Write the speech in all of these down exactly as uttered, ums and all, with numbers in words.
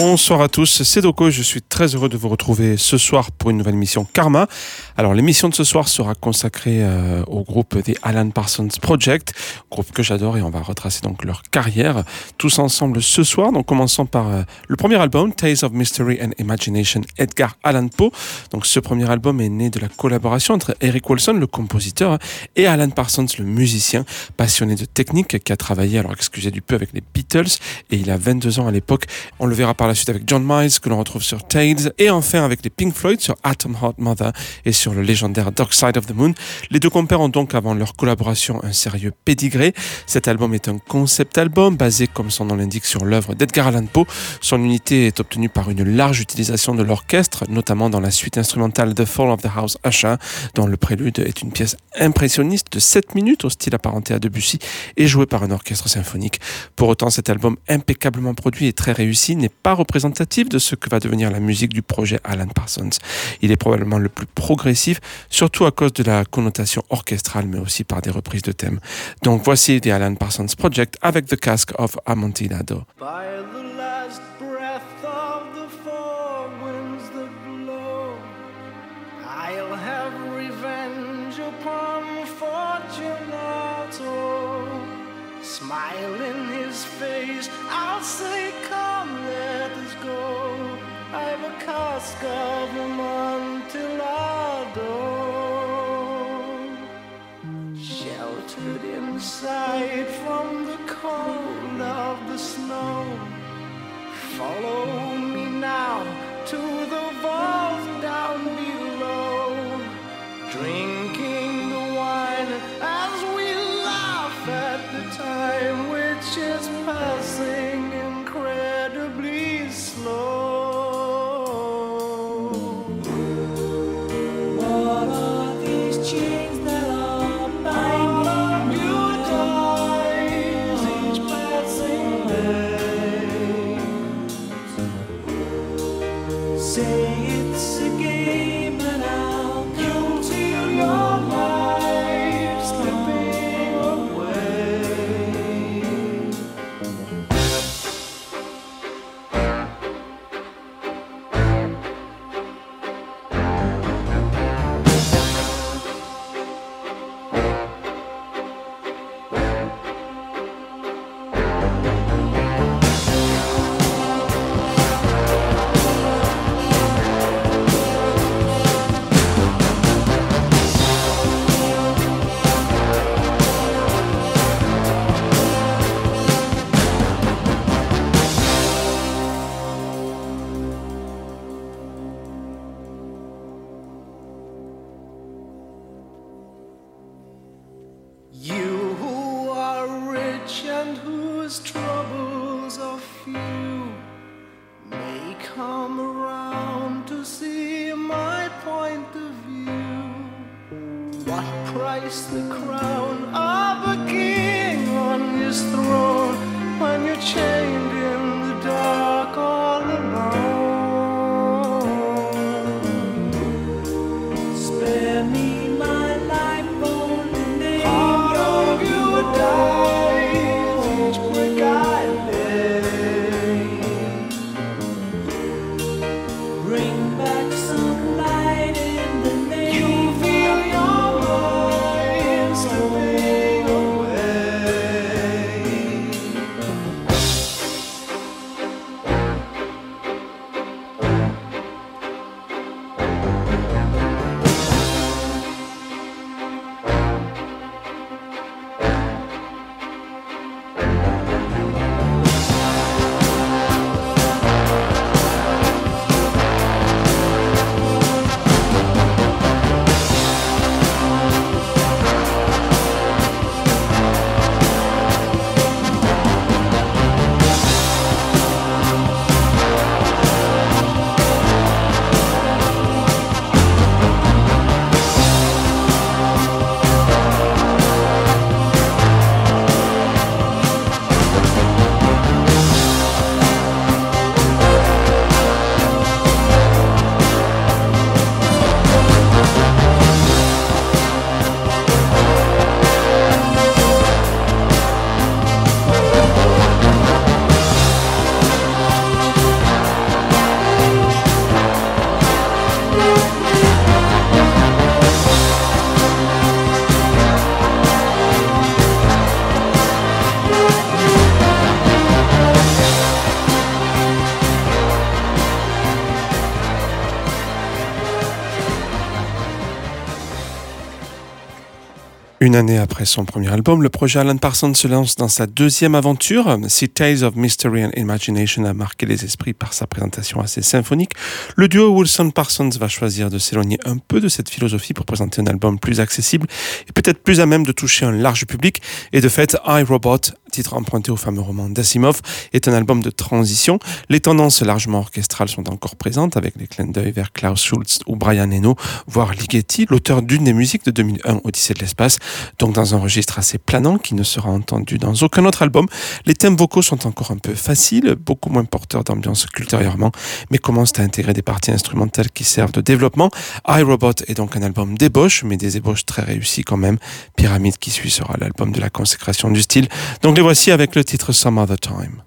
Bonsoir à tous, c'est Doko et je suis très heureux de vous retrouver ce soir pour une nouvelle émission Karma. Alors l'émission de ce soir sera consacrée euh, au groupe des Alan Parsons Project, groupe que j'adore, et on va retracer donc leur carrière tous ensemble ce soir. Donc commençons par euh, le premier album, Tales of Mystery and Imagination, Edgar Allan Poe. Donc ce premier album est né de la collaboration entre Eric Woolson, le compositeur, et Alan Parsons, le musicien passionné de technique qui a travaillé, alors excusez du peu, avec les Beatles, et il a vingt-deux ans à l'époque. On le verra par la suite avec John Miles, que l'on retrouve sur Tales, et enfin avec les Pink Floyd sur Atom Heart Mother et sur le légendaire Dark Side of the Moon. Les deux compères ont donc, avant leur collaboration, un sérieux pédigré. Cet album est un concept album basé, comme son nom l'indique, sur l'œuvre d'Edgar Allan Poe. Son unité est obtenue par une large utilisation de l'orchestre, notamment dans la suite instrumentale The Fall of the House Usher, dont le prélude est une pièce impressionniste de sept minutes au style apparenté à Debussy et jouée par un orchestre symphonique. Pour autant, cet album impeccablement produit et très réussi n'est pas représentatif de ce que va devenir la musique du projet Alan Parsons. Il est probablement le plus progressif, surtout à cause de la connotation orchestrale, mais aussi par des reprises de thèmes. Donc voici The Alan Parsons Project avec The Cask of Amontillado. By the last breath of the four winds that blow, I'll have revenge upon Fortunato. Smile in his face, I'll say, come, let us go. I've a cask of Amontillado, sheltered inside from the cold of the snow. Follow me now to the vault down below, drinking the wine as we laugh at the time which is passing incredibly slow. What are these chains that are binding you dies each passing day? Say it's a game and I'll come till your life slipping away. You who are rich and whose troubles are few may come around to see my point of view. What price the crown of a king on his throne when you're chained in the dark all alone? Spare me my life, only name part of you dies each brick I lay. Bring back some light in the name. You feel your mind slipping away. Une année après son premier album, le projet Alan Parsons se lance dans sa deuxième aventure. Si Tales of Mystery and Imagination a marqué les esprits par sa présentation assez symphonique, le duo Wilson-Parsons va choisir de s'éloigner un peu de cette philosophie pour présenter un album plus accessible et peut-être plus à même de toucher un large public. Et de fait, I, Robot, titre emprunté au fameux roman d'Asimov, est un album de transition. Les tendances largement orchestrales sont encore présentes avec les clins d'œil vers Klaus Schulze ou Brian Eno, voire Ligeti, l'auteur d'une des musiques de deux mille un, Odyssée de l'espace. Donc dans un registre assez planant qui ne sera entendu dans aucun autre album. Les thèmes vocaux sont encore un peu faciles, beaucoup moins porteurs d'ambiance qu'ultérieurement, mais commencent à intégrer des parties instrumentales qui servent de développement. I, Robot est donc un album d'ébauche, mais des ébauches très réussies quand même. Pyramide qui suit sera l'album de la consécration du style. Donc les voici avec le titre Some Other Time.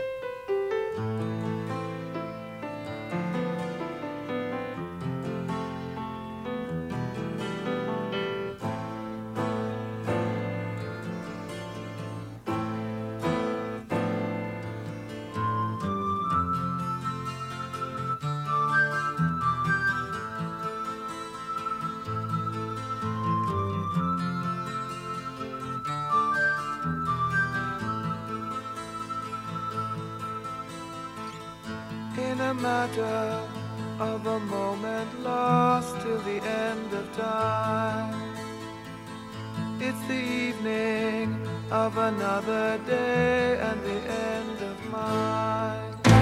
In a matter of a moment lost till the end of time. It's the evening of another day and the end of mine.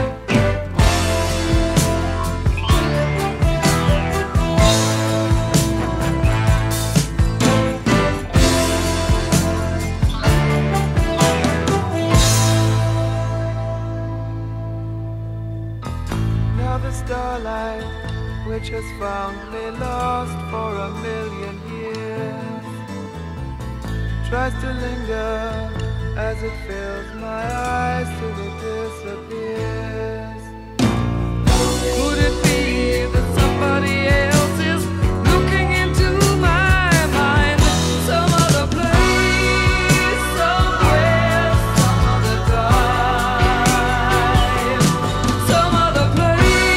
Starlight, which has found me lost for a million years, tries to linger as it fills my eyes till it disappears. Could it be that somebody else is looking into my mind? Some other place, somewhere, some other time. Some other place.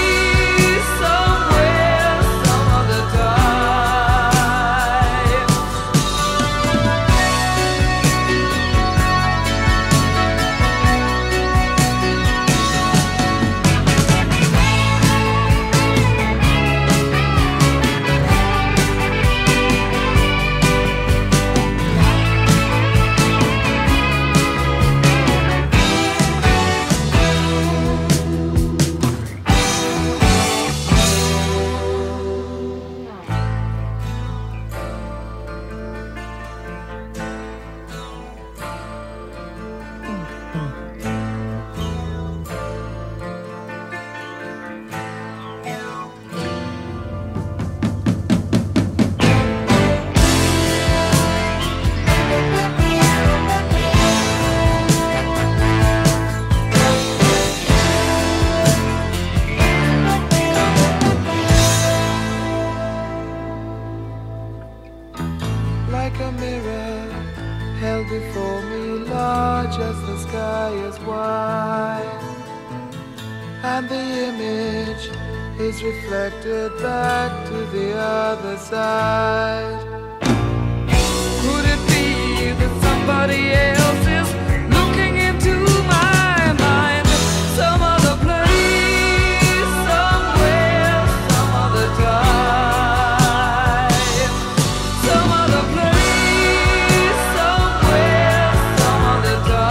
Like a mirror held before me, large as the sky is wide, and the image is reflected back to the other side. Could it be that somebody else is looking into my mind? Some other place, somewhere, some other time. Some other place, somewhere, some other time.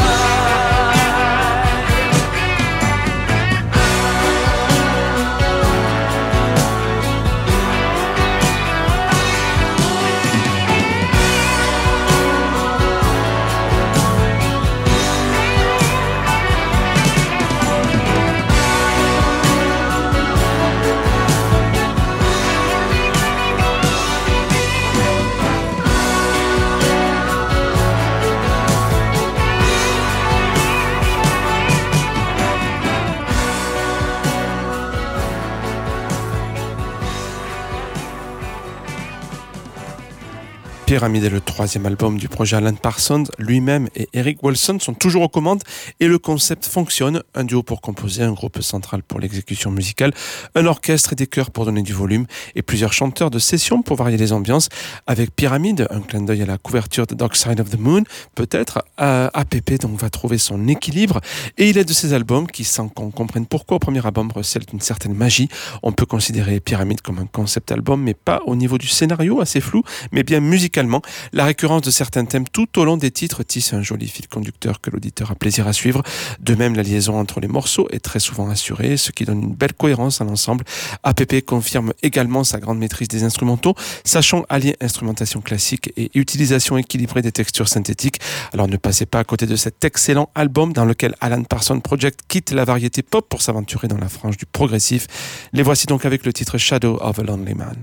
Pyramid est le troisième album du projet Alan Parsons. Lui-même et Eric Wilson sont toujours aux commandes et le concept fonctionne. Un duo pour composer, un groupe central pour l'exécution musicale, un orchestre et des chœurs pour donner du volume et plusieurs chanteurs de session pour varier les ambiances. Avec Pyramid, un clin d'œil à la couverture de Dark Side of the Moon, peut-être, euh, A P P donc va trouver son équilibre et il est de ces albums qui, sans qu'on comprenne pourquoi au premier album, recèlent une certaine magie. On peut considérer Pyramid comme un concept album, mais pas au niveau du scénario, assez flou, mais bien musicalement. La récurrence de certains thèmes tout au long des titres tisse un joli fil conducteur que l'auditeur a plaisir à suivre. De même, la liaison entre les morceaux est très souvent assurée, ce qui donne une belle cohérence à l'ensemble. A P P confirme également sa grande maîtrise des instrumentaux, sachant allier instrumentation classique et utilisation équilibrée des textures synthétiques. Alors ne passez pas à côté de cet excellent album dans lequel Alan Parsons Project quitte la variété pop pour s'aventurer dans la frange du progressif. Les voici donc avec le titre Shadow of a Lonely Man.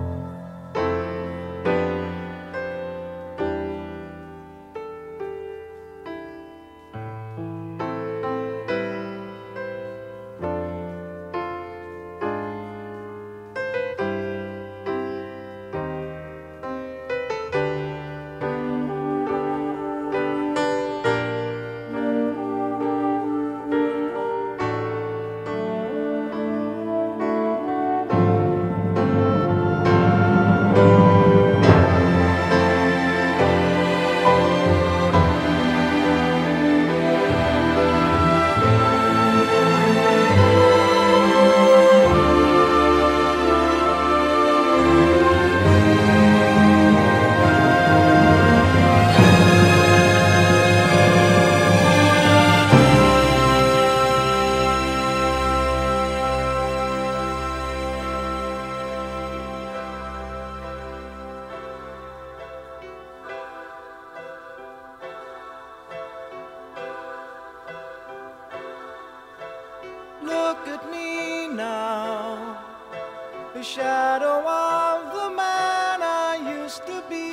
Look at me now, the shadow of the man I used to be.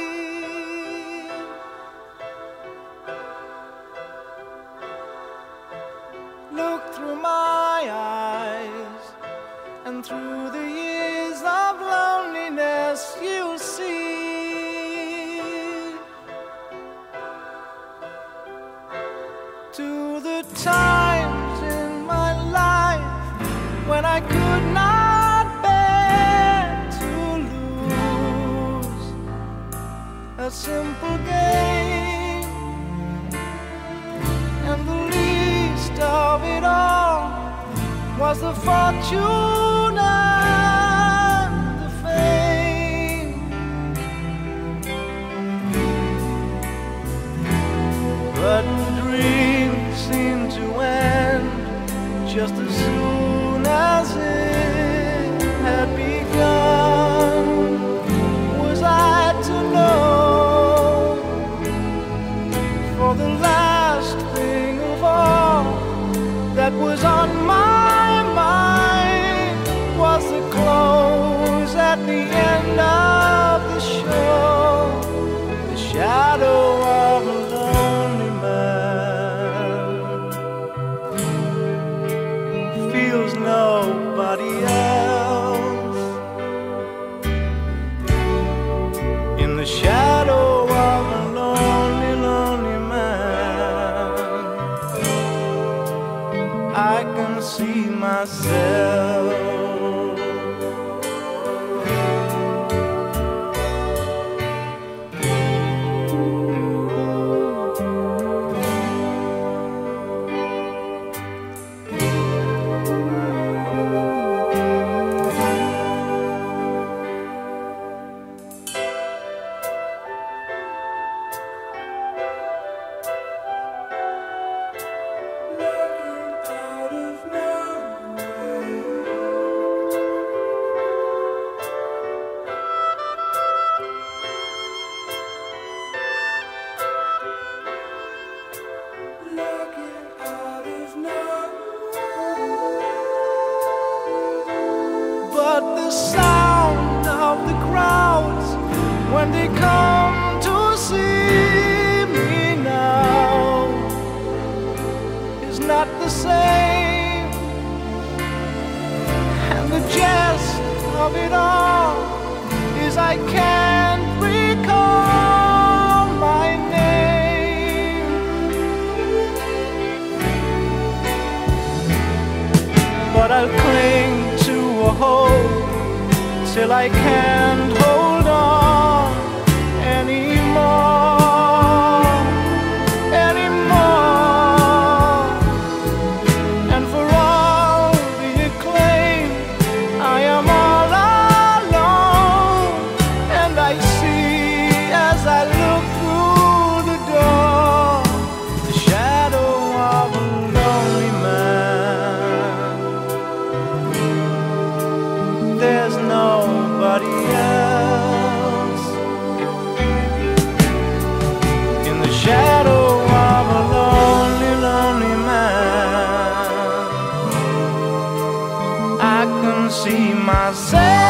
Look through my eyes, and through the years of loneliness you'll see. To the times in my life when I could not bear to lose a simple game, and the least of it all was the fortune and the fame. But the dream seemed to end just as soon as it had begun. Was I to know, for the last thing of all that was on my mind was the close at the end of the show, the shadow of a lonely man who feels nobody else. In the shadow of a lonely, lonely man, I can see myself. But the sound of the crowds when they come to see me now is not the same, and the jest of it all is I can't recall till I can't hold on anymore, anymore. And for all the acclaim, I am all alone. And I see as I look through the door the shadow of a lonely man. There's nobody else in the shadow of a lonely, lonely man. I can see myself.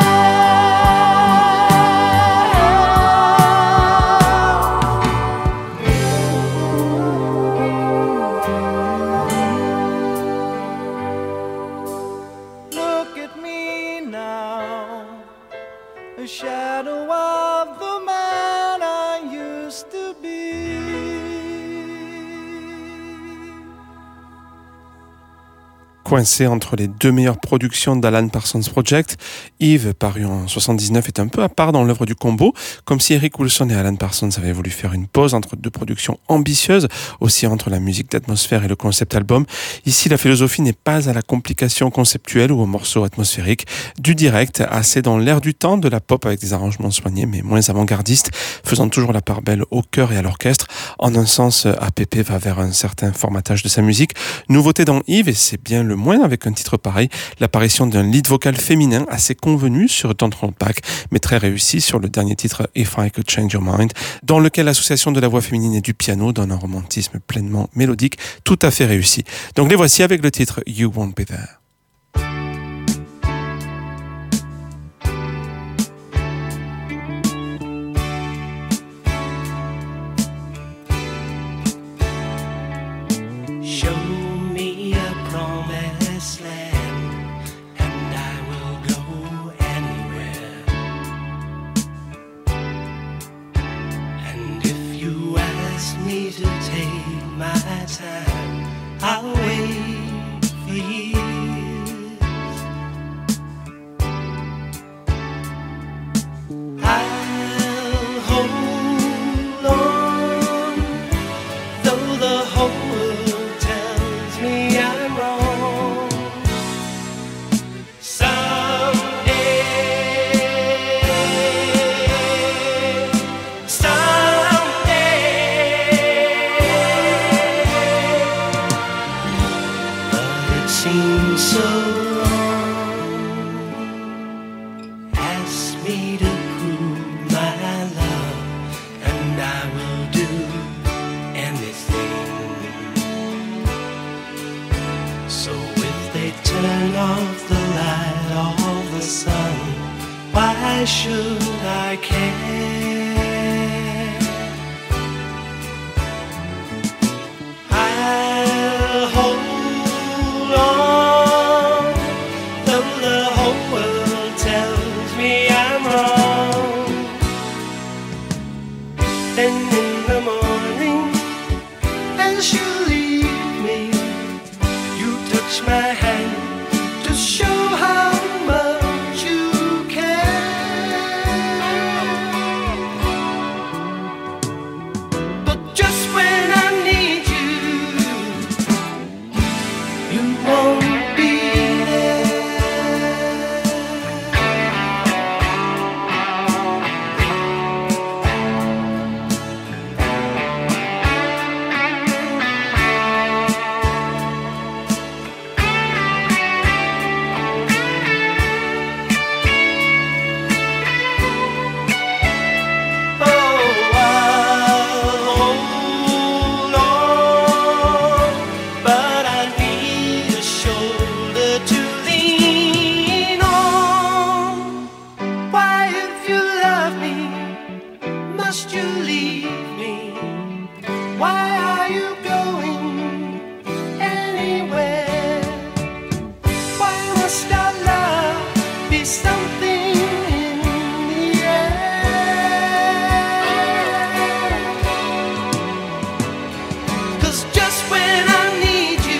Look at me now, a shadow of the man I used to be. Coincé entre les deux meilleures productions d'Alan Parsons Project, Eve, paru en soixante-dix-neuf, est un peu à part dans l'œuvre du combo, comme si Eric Woolson et Alan Parsons avaient voulu faire une pause entre deux productions ambitieuses, aussi entre la musique d'atmosphère et le concept album. Ici, la philosophie n'est pas à la complication conceptuelle ou aux morceaux atmosphériques, du direct, assez dans l'air du temps, de la pop avec des arrangements soignés mais moins avant-gardistes, faisant toujours la part belle au chœur et à l'orchestre. En un sens, A P P va vers un certain formatage de sa musique. Nouveauté dans Eve, et c'est bien le moins avec un titre pareil, l'apparition d'un lead vocal féminin assez convenu sur Don't Hold Back, mais très réussi sur le dernier titre If I Could Change Your Mind, dans lequel l'association de la voix féminine et du piano donne un romantisme pleinement mélodique, tout à fait réussi. Donc les voici avec le titre You Won't Be There. Show me a promised land, and I will go anywhere. And if you ask me to take my time, I'll wait for years. I'll hold on, though the whole world tells me I'm wrong. Someday, someday, but it seems so long. Ask me to prove my love, and I will do anything. So if they turn off the light of the sun, why should I care? I'll hold on, though the whole world tells me I'm wrong. Then in the morning, as you leave me, you touch my hand to show how much you care. But just when I need you, you won't be there.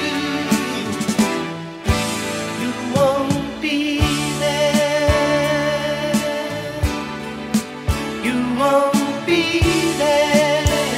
won't be there. you won't be there.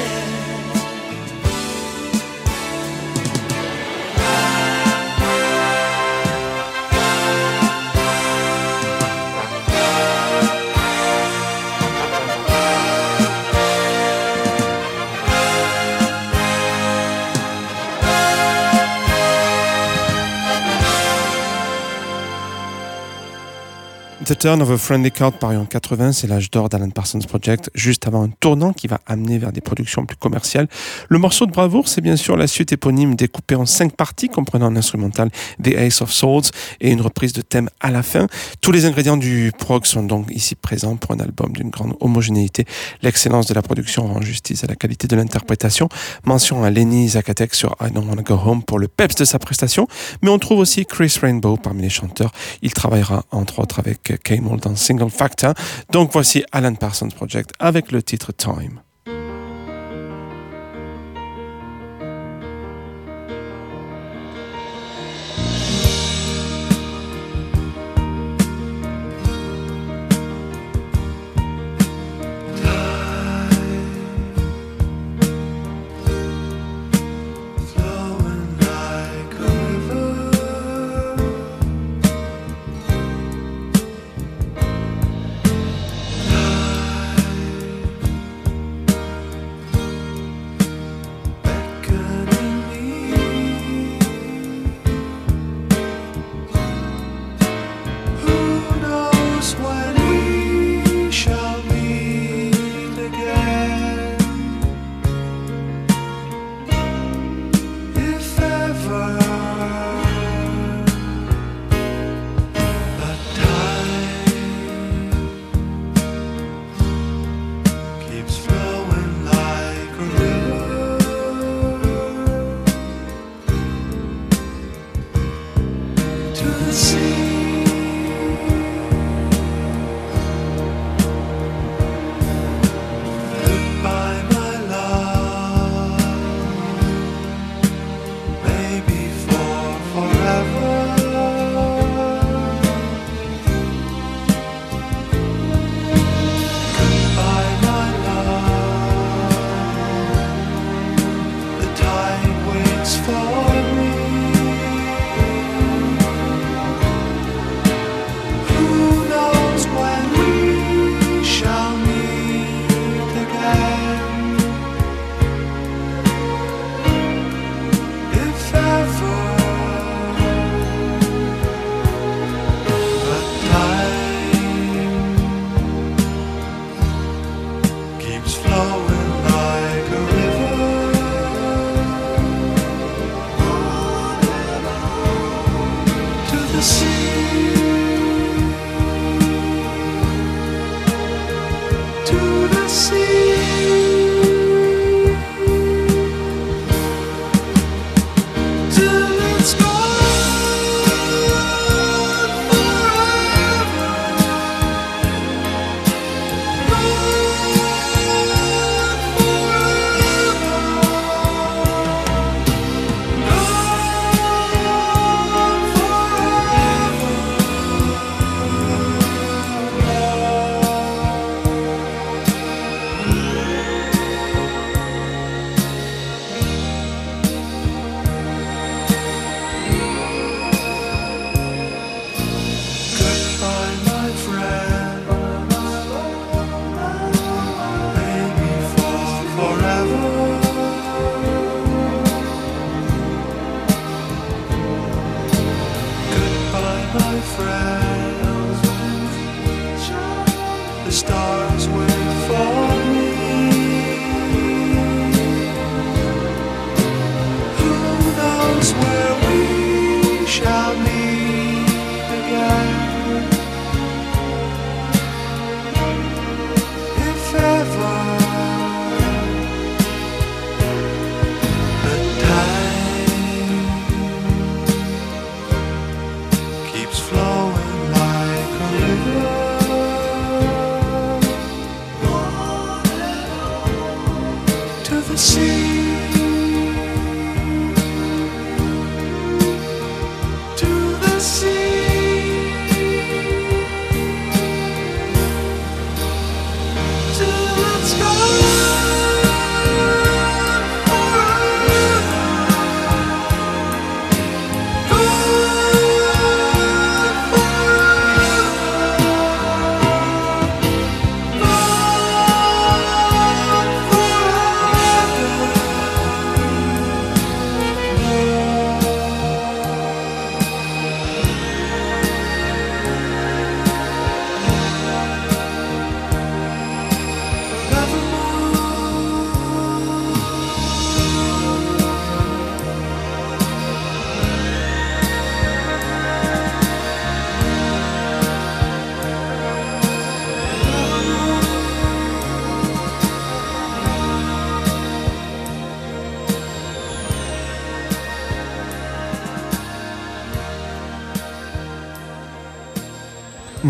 The Turn of a Friendly Card paru en quatre-vingts, c'est l'âge d'or d'Alan Parsons Project, juste avant un tournant qui va amener vers des productions plus commerciales. Le morceau de bravoure, c'est bien sûr la suite éponyme découpée en cinq parties, comprenant un instrumental, The Ace of Swords, et une reprise de thème à la fin. Tous les ingrédients du prog sont donc ici présents pour un album d'une grande homogénéité. L'excellence de la production rend justice à la qualité de l'interprétation. Mention à Lenny Zakatek sur I Don't Wanna Go Home pour le peps de sa prestation, mais on trouve aussi Chris Rainbow parmi les chanteurs. Il travaillera entre autres avec K-Mold dans Single Factor. Donc voici Alan Parsons Project avec le titre Time.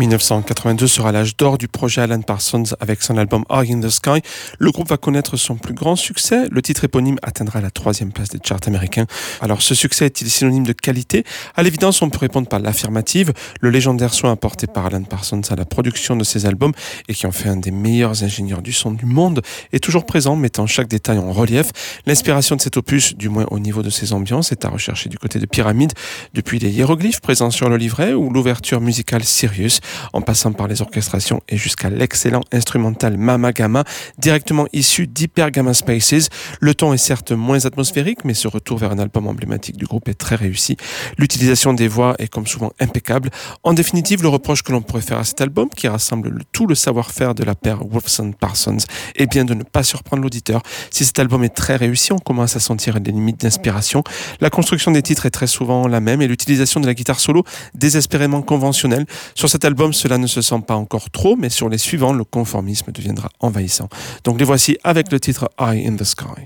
dix-neuf cent quatre-vingt-deux sera l'âge d'or du projet Alan Parsons avec son album Eye in the Sky. Le groupe va connaître son plus grand succès. Le titre éponyme atteindra la troisième place des charts américains. Alors ce succès est-il synonyme de qualité? À l'évidence, on peut répondre par l'affirmative. Le légendaire soin apporté par Alan Parsons à la production de ses albums et qui en fait un des meilleurs ingénieurs du son du monde est toujours présent, mettant chaque détail en relief. L'inspiration de cet opus, du moins au niveau de ses ambiances, est à rechercher du côté de Pyramide, depuis les hiéroglyphes présents sur le livret ou l'ouverture musicale Sirius, en passant par les orchestrations et jusqu'à l'excellent instrumental Mama Gamma, directement issu d'Hyper Gamma Spaces. Le ton est certes moins atmosphérique, mais ce retour vers un album emblématique du groupe est très réussi. L'utilisation des voix est comme souvent impeccable. En définitive, le reproche que l'on pourrait faire à cet album, qui rassemble le, tout le savoir-faire de la paire Wolfson-Parsons, est bien de ne pas surprendre l'auditeur. Si cet album est très réussi, on commence à sentir des limites d'inspiration. La construction des titres est très souvent la même et l'utilisation de la guitare solo désespérément conventionnelle. Sur cet album, cela ne se sent pas encore trop, mais sur les suivants, le conformisme deviendra envahissant. Donc les voici avec le titre Eye in the Sky.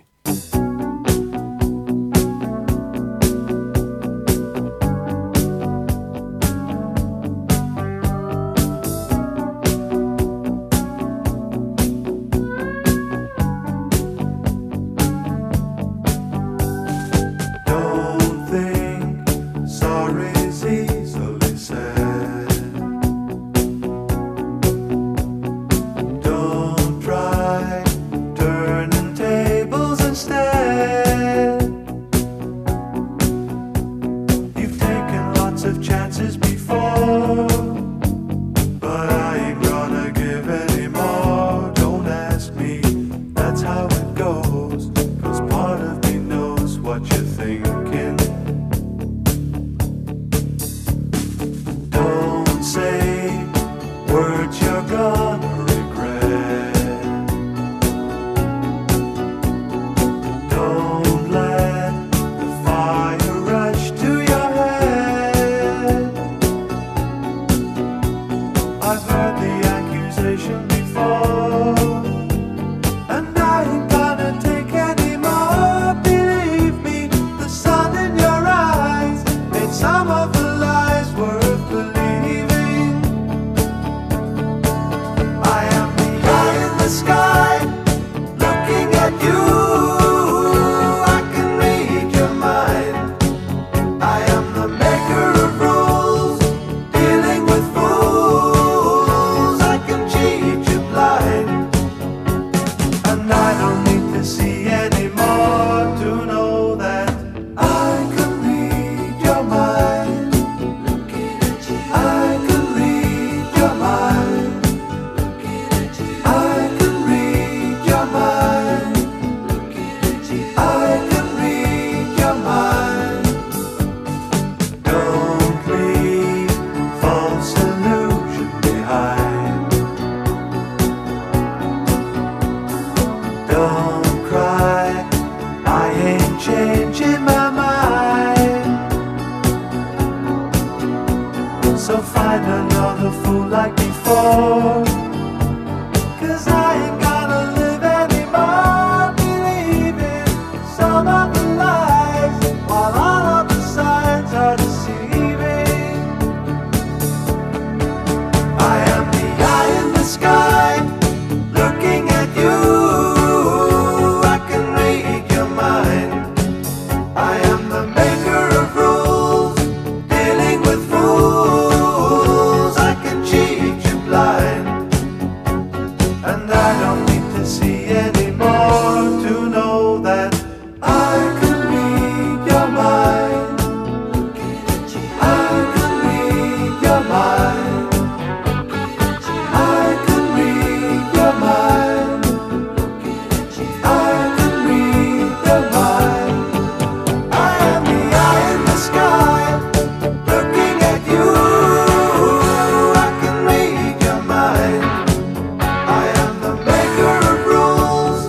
I am the maker of rules.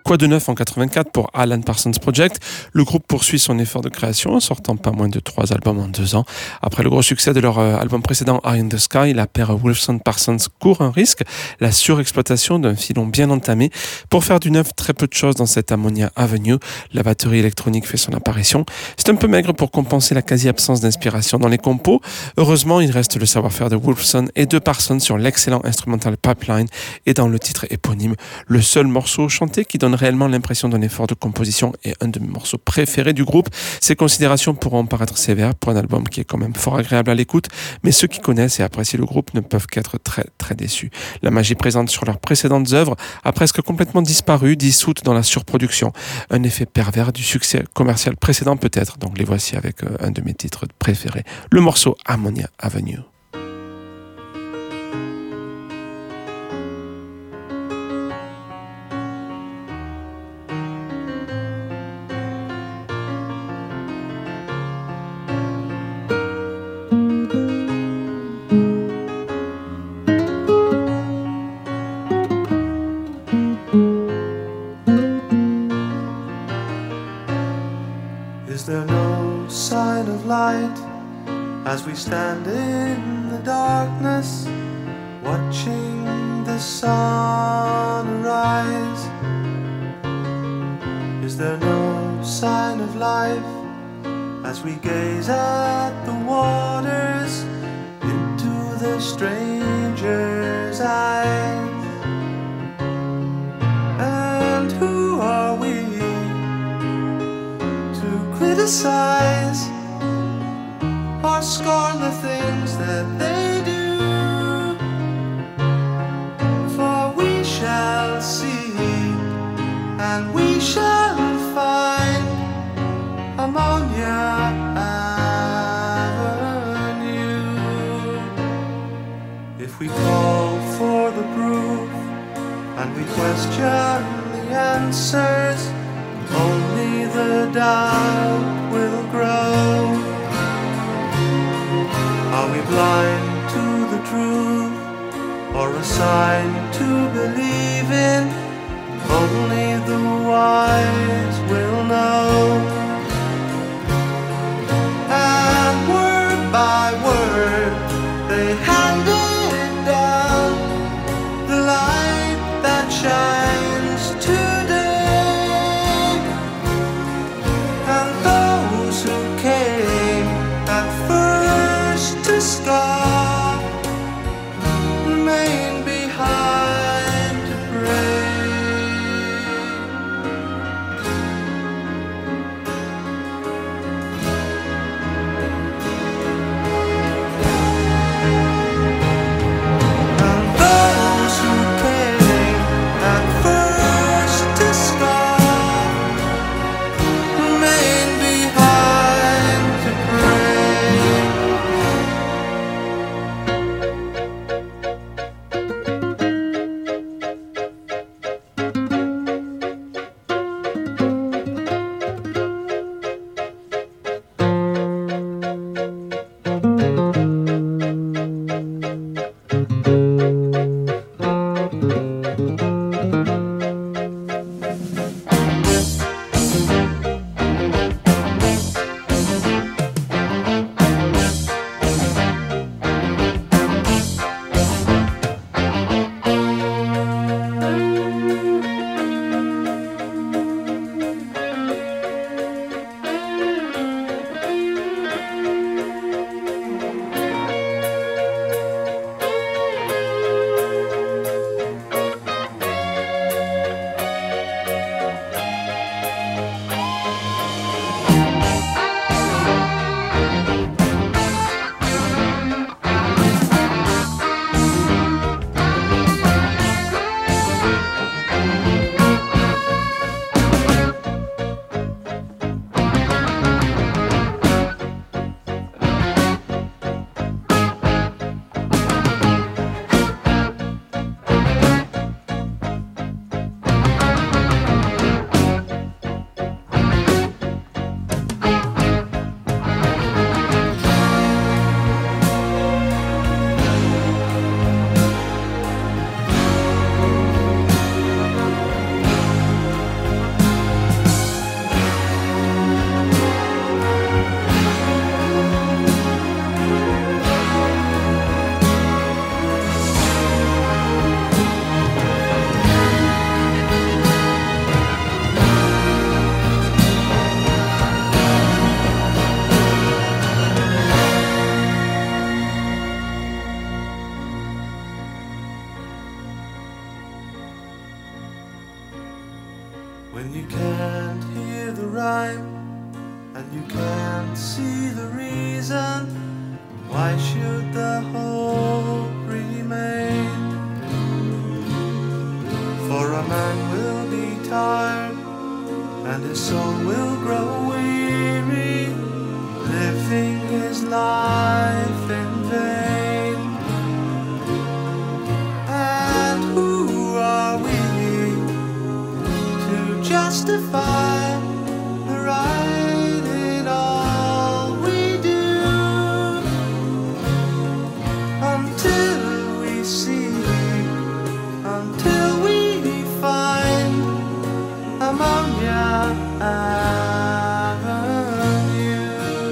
Quoi de neuf en quatre-vingt-quatre pour Alan Parsons Project? Le groupe poursuit son effort de création en sortant pas moins de trois albums en deux ans. Après le gros succès de leur euh, album précédent Eye in the Sky, la paire Wolfson-Parsons court un risque, la surexploitation d'un filon bien entamé. Pour faire du neuf, très peu de choses dans cette Ammonia Avenue. La batterie électronique fait son apparition. C'est un peu maigre pour compenser la quasi-absence d'inspiration dans les compos. Heureusement, il reste le savoir-faire de Wolfson et de Parsons sur l'excellent instrumental Pipeline et dans le titre éponyme, le seul morceau chanté qui donne réellement l'impression d'un effort de composition et un de mes morceaux préférés du groupe. Ces considérations pourront paraître sévères pour un album qui est quand même fort agréable à l'écoute, mais ceux qui connaissent et apprécient le groupe ne peuvent qu'être très très déçus. La magie présente sur leurs précédentes œuvres a presque complètement disparu, dissoute dans la surproduction. Un effet pervers du succès commercial précédent peut-être, donc les voici avec euh, un de mes titres préférés, le morceau Ammonia Avenue. Is there no sign of light as we stand in the darkness, watching the sun rise? Is there no sign of life as we gaze at the waters into the stranger's eyes? And who are we to criticize or scorn the things that they do? For we shall see and we shall find Ammonia Avenue. If we call for the proof and we question the answers, only the doubt will grow. don't see the reason. Why should the hope remain? For a man will be tired, and his soul will grow weary, living his life in vain. And who are we to justify the right in all we do, until we see, until we find ammonia Avenue.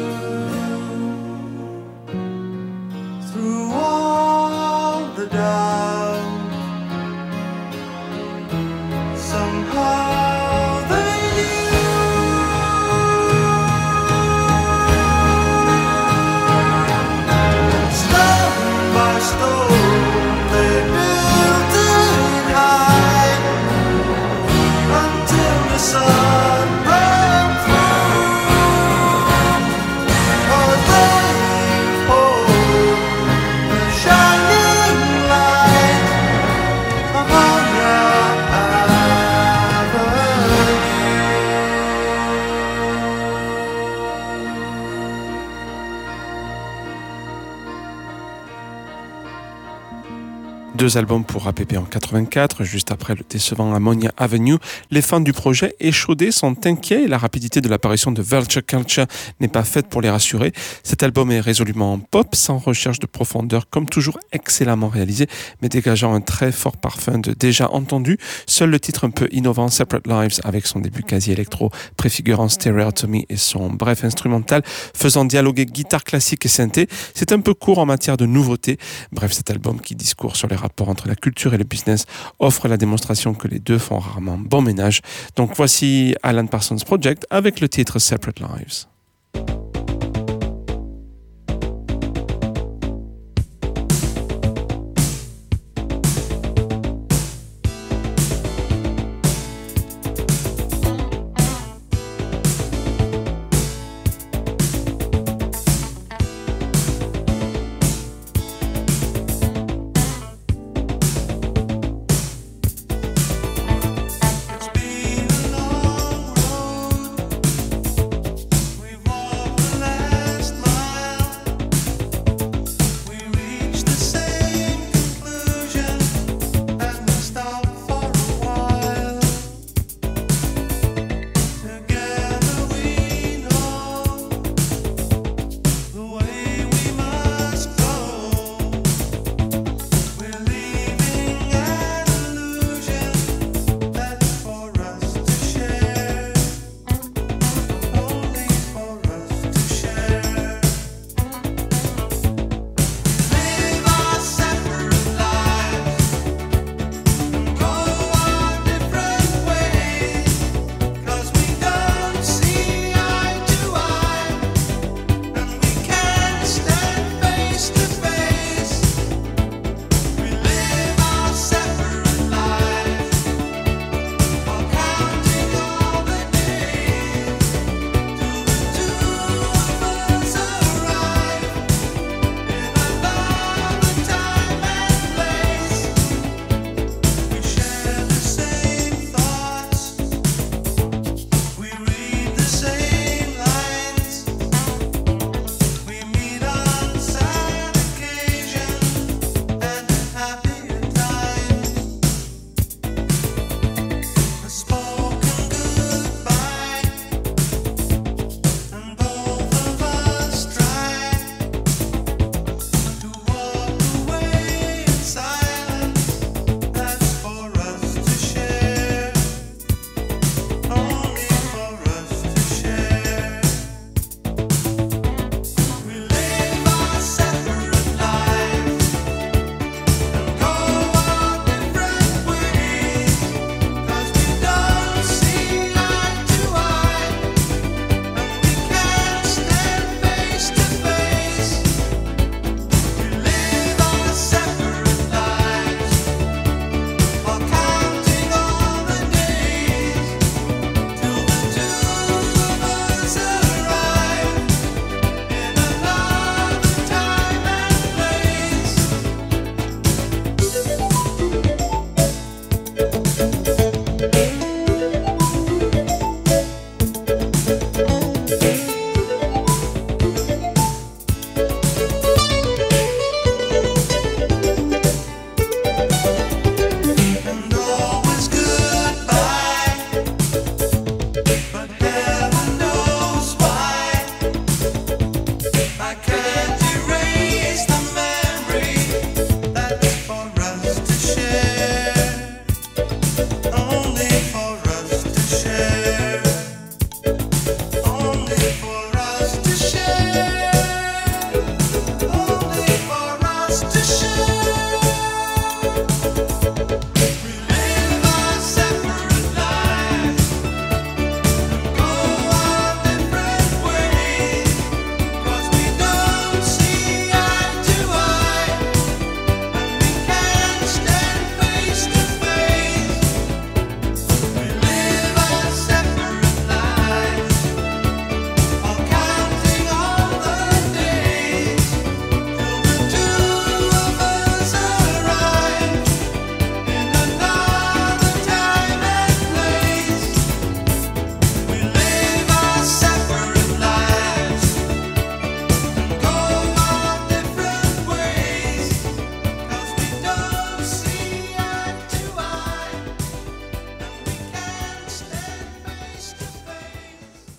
Through all the doubt, somehow they knew. Stone by stone they built it high, until the sun broke through. For they've hope, the shining light upon your Deux albums pour A P P en quatre-vingt-quatre, juste après le décevant Ammonia Avenue. Les fans du projet échaudés sont inquiets et la rapidité de l'apparition de Vulture Culture n'est pas faite pour les rassurer. Cet album est résolument pop, sans recherche de profondeur, comme toujours excellemment réalisé, mais dégageant un très fort parfum de déjà entendu. Seul le titre un peu innovant Separate Lives, avec son début quasi électro, préfigurant Stereotomy et son bref instrumental, faisant dialoguer guitare classique et synthé. C'est un peu court en matière de nouveautés. Bref, cet album qui discourt sur les rapports entre la culture et le business offre la démonstration que les deux font rarement bon ménage. Donc voici Alan Parsons Project avec le titre Separate Lives. It's been a long road. We've walked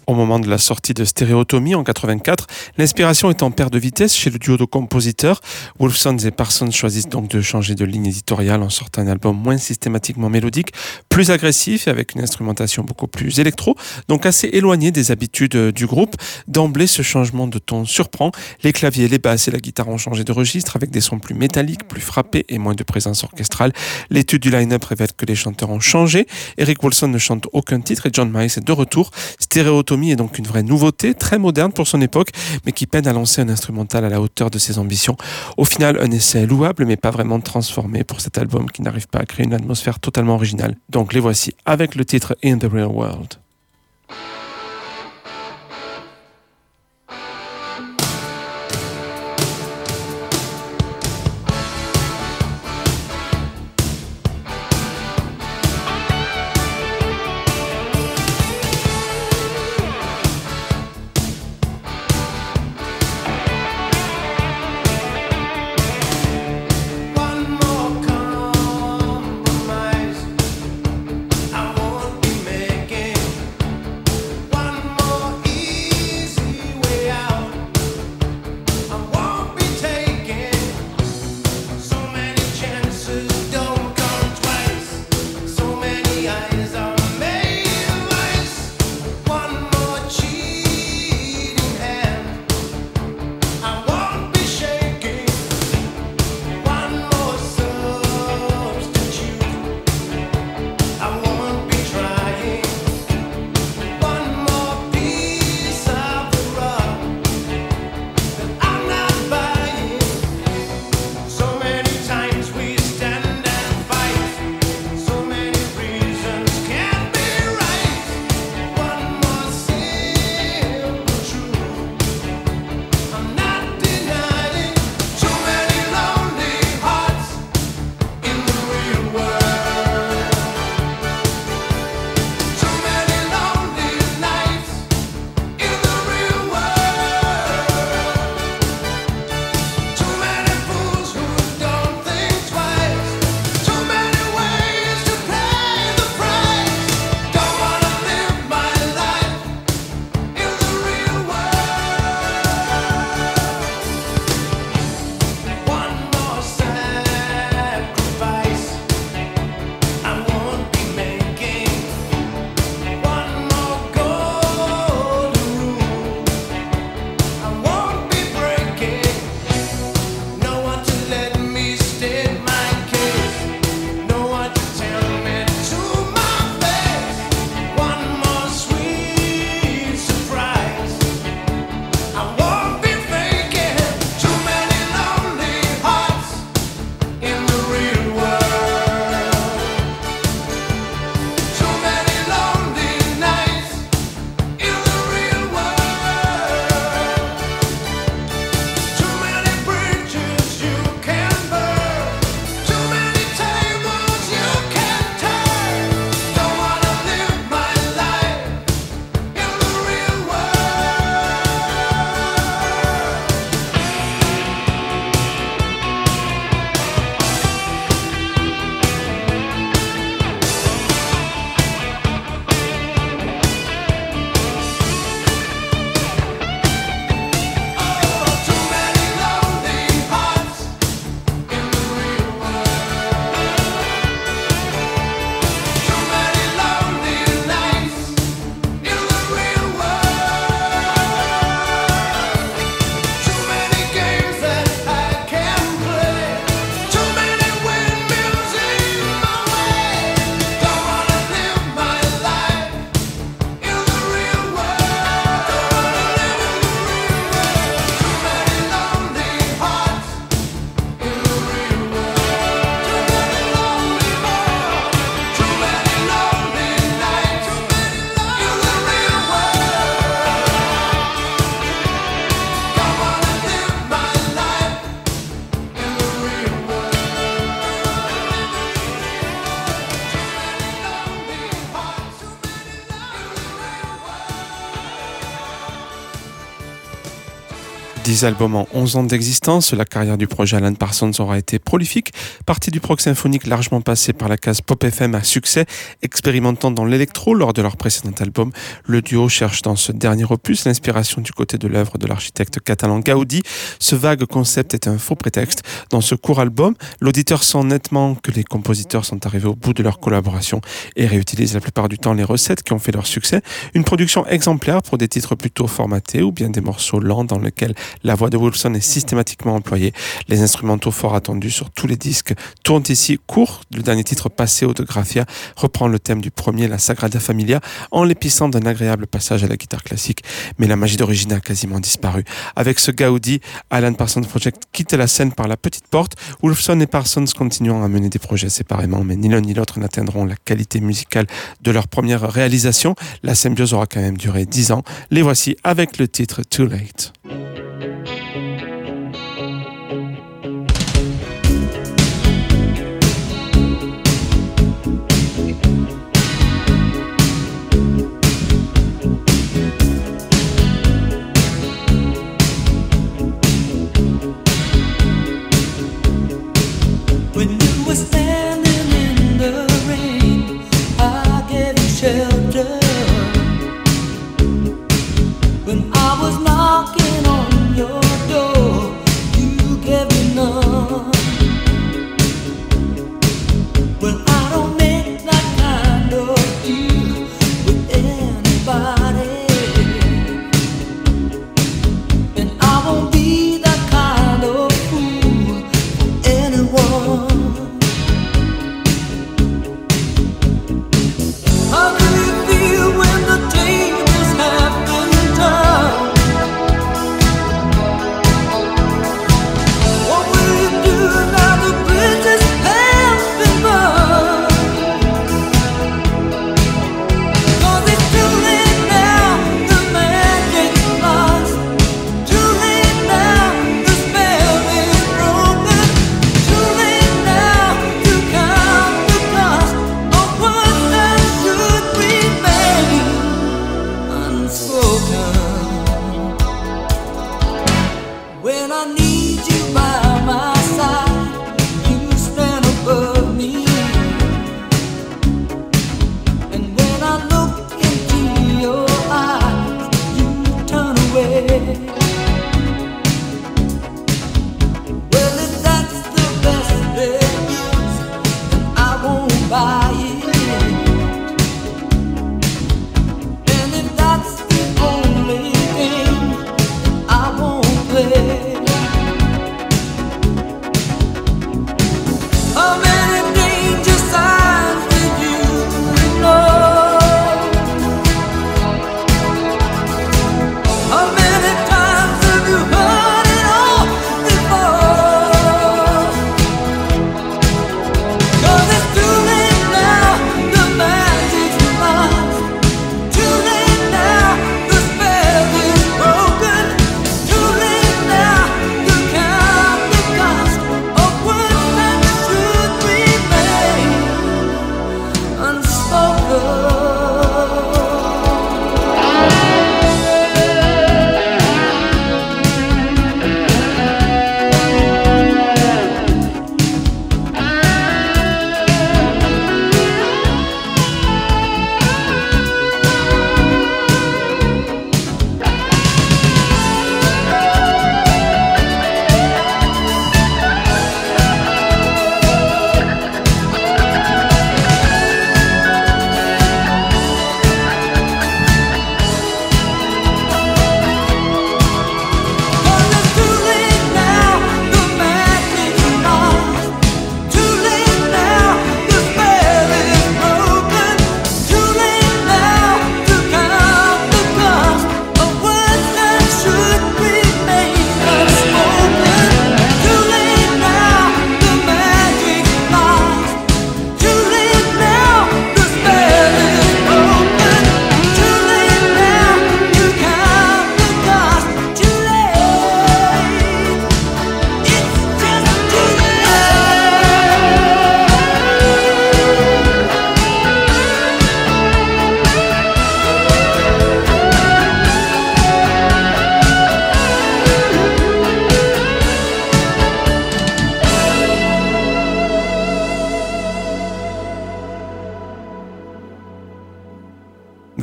Au moment de la sortie de Stéréotomie en quatre-vingt-quatre, l'inspiration est en perte de vitesse chez le duo de compositeurs. Wolfson et Parsons choisissent donc de changer de ligne éditoriale en sortant un album moins systématiquement mélodique, plus agressif et avec une instrumentation beaucoup plus électro, donc assez éloigné des habitudes du groupe. D'emblée, ce changement de ton surprend. Les claviers, les basses et la guitare ont changé de registre avec des sons plus métalliques, plus frappés et moins de présence orchestrale. L'étude du line-up révèle que les chanteurs ont changé. Eric Woolfson ne chante aucun titre et John Miles est de retour. Stéréotomie est donc une vraie nouveauté, très moderne pour son époque, mais qui peine à lancer un instrumental à la hauteur de ses ambitions. Au final, un essai louable, mais pas vraiment transformé pour cet album qui n'arrive pas à créer une atmosphère totalement originale. Donc les voici avec le titre In the Real World. One more compromise I won't be making. dix albums en onze ans d'existence, la carrière du projet Alan Parsons aura été prolifique. Parti du prog symphonique largement passé par la case pop F M à succès, expérimentant dans l'électro lors de leur précédent album, le duo cherche dans ce dernier opus l'inspiration du côté de l'œuvre de l'architecte catalan Gaudi. Ce vague concept est un faux prétexte. Dans ce court album, l'auditeur sent nettement que les compositeurs sont arrivés au bout de leur collaboration et réutilisent la plupart du temps les recettes qui ont fait leur succès. Une production exemplaire pour des titres plutôt formatés ou bien des morceaux lents dans lesquels la voix de Wolfson est systématiquement employée. Les instrumentaux fort attendus sur tous les disques tournent ici court. Le dernier titre, Passeo de Gracia, reprend le thème du premier, la Sagrada Familia, en l'épissant d'un agréable passage à la guitare classique. Mais la magie d'origine a quasiment disparu. Avec ce Gaudi, Alan Parsons Project quitte la scène par la petite porte. Wolfson et Parsons continuant à mener des projets séparément, mais ni l'un ni l'autre n'atteindront la qualité musicale de leur première réalisation. La symbiose aura quand même duré dix ans. Les voici avec le titre Too Late. When you were standing in the rain, I gave you shelter. When I was knocking on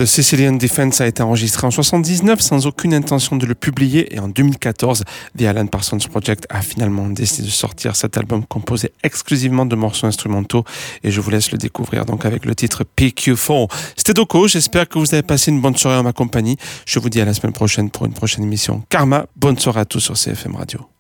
The Sicilian Defense a été enregistré en soixante-dix-neuf sans aucune intention de le publier et en deux mille quatorze, The Alan Parsons Project a finalement décidé de sortir cet album composé exclusivement de morceaux instrumentaux et je vous laisse le découvrir donc avec le titre P Q quatre. C'était Doko, j'espère que vous avez passé une bonne soirée en ma compagnie. Je vous dis à la semaine prochaine pour une prochaine émission Karma. Bonne soirée à tous sur C F M Radio.